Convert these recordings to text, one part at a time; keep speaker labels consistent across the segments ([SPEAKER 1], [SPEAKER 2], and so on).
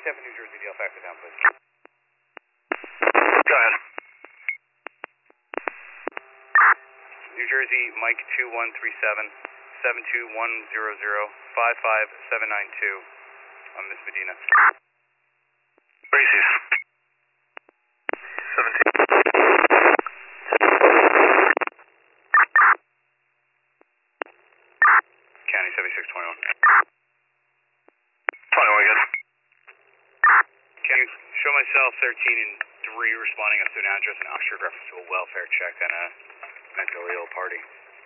[SPEAKER 1] Tampa, New Jersey, DL factor down, please.
[SPEAKER 2] Go ahead.
[SPEAKER 1] New Jersey, Mike 2137, 72100, 55792. I'm Miss Medina.
[SPEAKER 2] Braces. 17.
[SPEAKER 1] County 7621.
[SPEAKER 2] 21 again.
[SPEAKER 1] Can you show myself 13 and 3 responding up to an address in Oxford reference to a welfare check and a mentally ill party?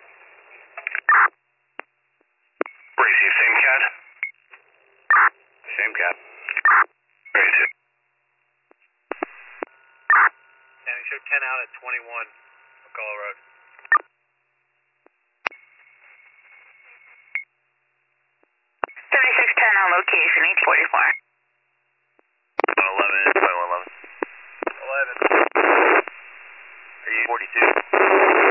[SPEAKER 2] Braces, same cat?
[SPEAKER 1] Same cat.
[SPEAKER 2] Braces.
[SPEAKER 3] County, show 10 out at 21 McCullough Road.
[SPEAKER 4] 3610 on location, 844.
[SPEAKER 2] 11, 11.
[SPEAKER 3] 11.
[SPEAKER 2] Are you 42?